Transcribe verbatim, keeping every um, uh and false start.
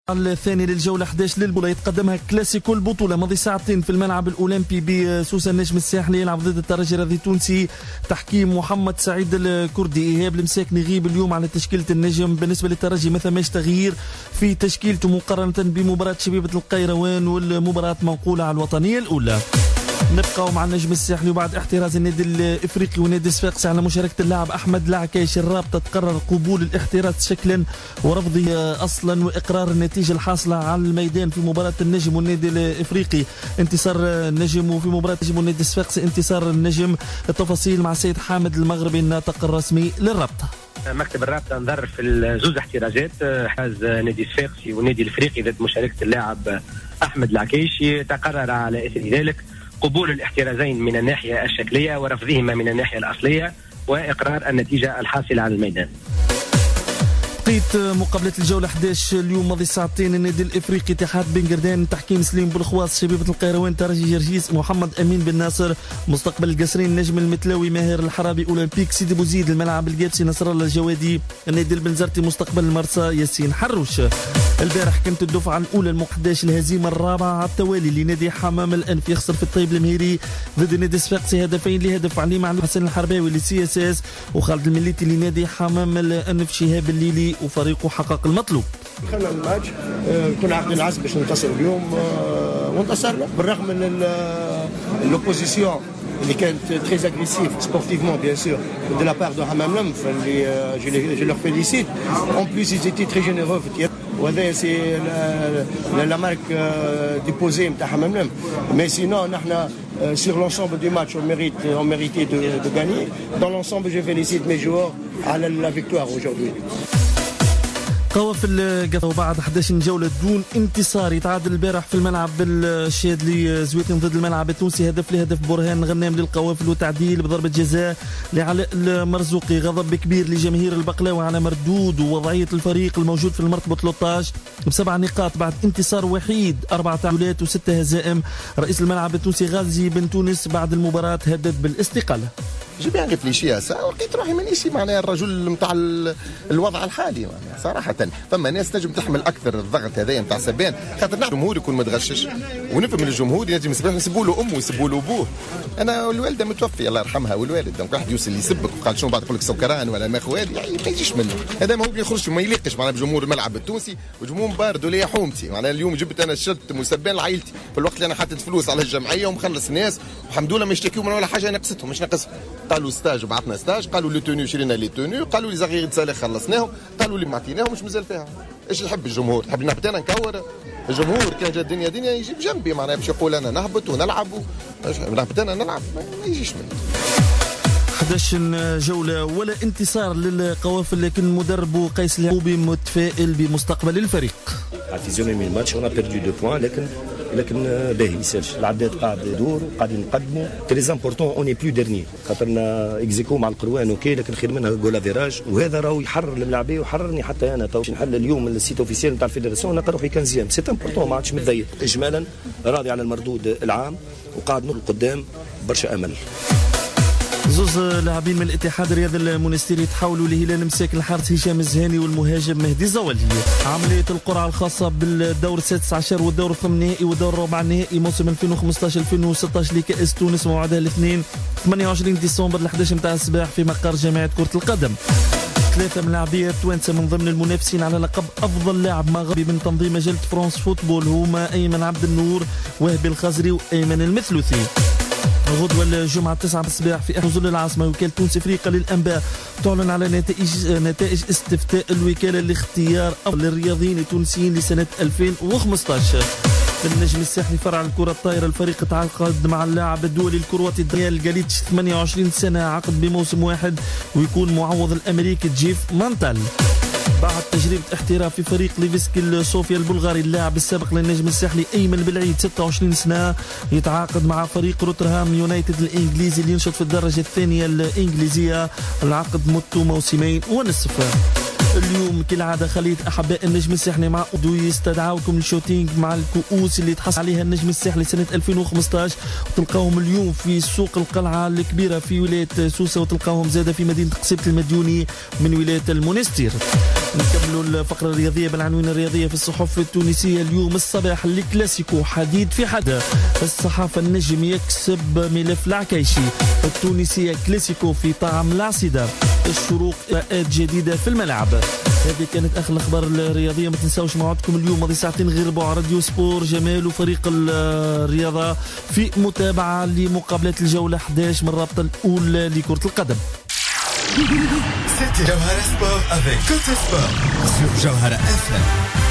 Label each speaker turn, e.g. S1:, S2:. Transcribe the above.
S1: الثاني للجولة أحد عشر للبطولة يتقدمها كلاسيكو البطولة ماضي ساعتين في الملعب الأولمبي بسوسة النجم الساحلي يلعب ضد الترجي الرياضي التونسي. تحكيم محمد سعيد الكردي. إيهاب المساكن يغيب اليوم على تشكيلة النجم. بالنسبة للترجي ما ثماش تغيير في تشكيلته مقارنة بمباراة شبيبة القيروان والمباراة منقولة على الوطنية الأولى. نبقى مع النجم الساحلي وبعد احتراز النادي الافريقي ونادي صفاقسي على مشاركه اللاعب احمد العكايش الرابطه تقرر قبول الاحتراز شكلا ورفضه اصلا واقرار النتيجه الحاصله على الميدان في مباراه النجم والنادي الافريقي. انتصار النجم وفي مباراه النجم والنادي الصفاقسي انتصار النجم. التفاصيل مع السيد حامد المغربي الناطق الرسمي للرابطه.
S2: مكتب الرابطه انظر في الزوز احترازات حاز نادي الصفاقسي والنادي الافريقي ضد مشاركه اللاعب احمد العكايش. تقرر على اثر ذلك قبول الاحترازين من الناحية الشكلية ورفضهما من الناحية الأصلية وإقرار النتيجة الحاصلة على الميدان.
S1: بقيت مقابلة الجولة أحد عشر اليوم ماضي ساعتين النادي الافريقي اتحاد بن قردان تحكيم سليم بالخواص شبيبة القيروان ترجي جرجيس محمد امين بن ناصر مستقبل القصرين نجم المتلاوي ماهر الحرابي اولمبيك سيدي بوزيد الملعب القابسي نصر الله الجوادي النادي البنزرتي مستقبل المرسى ياسين حروش. البارح كانت الدفعة الأولى الم أحد عشر الهزيمة الرابعة على التوالي لنادي حمام الأنف يخسر في الطيب المهيري ضد نادي صفاقسي هدفين لهدف علي مع حسن الحرباوي لسي اس اس وخالد المليتي لنادي حمام الأنف شهاب الليلي وفريقه حقق المطلوب.
S3: دخلنا الماتش كنا عاقدين العزم باش ننتصر اليوم وانتصرنا بالرغم من اللوبوزيسيون اللي كانت très agressif sportivement bien sûr de la part de Hammam Lamf اللي je les je leur félicite en plus ils étaient très généreux وهذا سي لا مارك ديبوزي نتاع حمام لم مي سينو نحنا sur l'ensemble du match on mérite on méritait de de gagner dans l'ensemble je félicite mes joueurs على la victoire aujourd'hui.
S1: قوافل قطر بعد أحد عشر جولة دون انتصار يتعادل البارح في الملعب الشادلي زويتين ضد الملعب التونسي هدف لهدف برهان غنام للقوافل وتعديل بضربة جزاء لعلاء المرزوقي. غضب كبير لجماهير البقلاوي على مردود ووضعية الفريق الموجود في المرتبة ثلاثة عشر بسبع نقاط بعد انتصار وحيد أربع تعادلات وستة هزائم. رئيس الملعب التونسي غازي بن تونس بعد المباراة هدد بالاستقالة.
S4: جي بيان ريفليشي سا لقيت روحي مانيش معناها الرجل نتاع الوضع الحالي معناها صراحه فما ناس تنجم تحمل اكثر الضغط هذايا نتاع سبان خاطر نحن الجمهور يكون متغشش ونفهم الجمهور ينجم يسبح يسبوا له امه ويسبوا له ابوه. انا الوالده متوفي الله يرحمها والوالد دونك واحد يوصل يسبك وقال شنو بعد يقول لك سكران ولا ما خوالي يعني ما يجيش منه هذا ما هو بيخرج ما يليقش معناها بجمهور الملعب التونسي وجمهور بارد ولا حومتي معناها اليوم جبت انا شلت مسبان لعائلتي في الوقت اللي انا حطيت فلوس على الجمعيه ومخلص ناس والحمد لله ما يشتكيوا من ولا حاجه نقصتهم مش ناقصهم. قالوا ستاج بعثنا ستاج قالوا لي توني شرينا لي توني قالوا لي زغير سالي خلصناهم قالوا لي ما عطيناهم مش مازال فيها. ايش يحب الجمهور؟ يحب نهبط انا نكور الجمهور كان جا الدنيا دنيا يجيب جنبي معناها باش يقول انا نهبط ونلعب نهبط انا نلعب ما يجيش منه.
S1: أحد عشر جولة ولا انتصار للقوافل لكن المدرب قيس اليعقوبي متفائل بمستقبل الفريق.
S5: فيزيوني الماتش انا بيردو دو بوان لكن لكن باهي ما يسالش العداد قاعد يدور وقاعدين نقدموا تري امبورطون اوني بلو ديرني خاطرنا اكزيكو مع القروان اوكي لكن خير منها جولا فيراج وهذا راهو يحرر الملاعبيه ويحررني حتى انا تو نحل اليوم السيت اوفيسيال نتاع الفيدراسيون نلقى روحي كنزيام سي امبورطون ما عادش متضيق. اجمالا راضي على المردود العام وقاعد نور قدام برشا امل.
S1: زوز لاعبين من الاتحاد الرياضي المونستيري تحولوا لهلال مساك الحارس هشام الزهاني والمهاجم مهدي الزولي. عملية القرعة الخاصة بالدور السادس عشر والدور الثامن النهائي والدور الرابع النهائي موسم ألفين وخمسطاش ألفين وستطاش لكأس تونس موعدها الاثنين ثمانية وعشرين ديسمبر الحادي عشر متاع الصباح في مقر جماعة كرة القدم. ثلاثة من لاعبية توانسة من ضمن المنافسين على لقب أفضل لاعب مغربي من تنظيم مجلة فرانس فوتبول هما أيمن عبد النور وهبي الخزري وأيمن المثلثي. غدوة الجمعة تسعة الصباح في ظل العاصمة وكالة تونس افريقيا للانباء تعلن على نتائج نتائج استفتاء الوكالة لاختيار افضل الرياضيين التونسيين لسنة ألفين وخمسطاش. النجم الساحلي فرع الكرة الطايرة الفريق تعاقد مع اللاعب الدولي الكرواتي دانيال جاليتش ثمانية وعشرين سنة عقد بموسم واحد ويكون معوض الامريكي جيف مانتال. بعد تجربة احتراف في فريق ليفسكي صوفيا البلغاري اللاعب السابق للنجم الساحلي أيمن بالعيد ستة وعشرين سنة يتعاقد مع فريق روترهام يونايتد الإنجليزي اللي ينشط في الدرجة الثانية الإنجليزية. العقد مدته موسمين ونصف. اليوم كالعادة خلية أحباء النجم الساحلي مع أودو يستدعوكم للشوتينج مع الكؤوس اللي تحصل عليها النجم الساحلي سنة ألفين وخمسطاش وتلقاهم اليوم في سوق القلعة الكبيرة في ولاية سوسة وتلقاهم زادة في مدينة قصيبة المديوني من ولاية المونستير. نكملوا الفقرة الرياضية بالعناوين الرياضية في الصحف التونسية اليوم الصباح. الكلاسيكو حديد في حد، الصحافة النجم يكسب ملف العكايشي، التونسية كلاسيكو في طعم العصيدة، الشروق إراءات جديدة في الملعب. هذه كانت آخر الأخبار الرياضية. ما تنساوش موعدكم اليوم ماضي ساعتين غير ربع راديو سبور جمال وفريق الرياضة في متابعة لمقابلات الجولة أحد عشر من الرابطة الأولى لكرة القدم.
S6: C'était Jawhara Sport avec Côté Sport sur Jawhara F M.